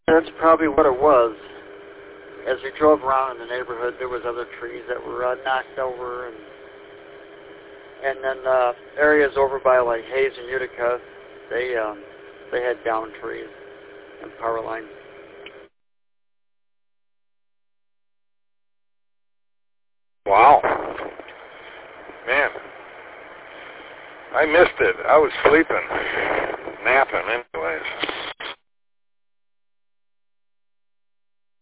That's probably what it was. As we drove around in the neighborhood, there was other trees that were knocked over, and then areas over by like Hayes and Utica, they had downed trees and power lines. Wow. Man, I missed it. I was sleeping, napping anyways.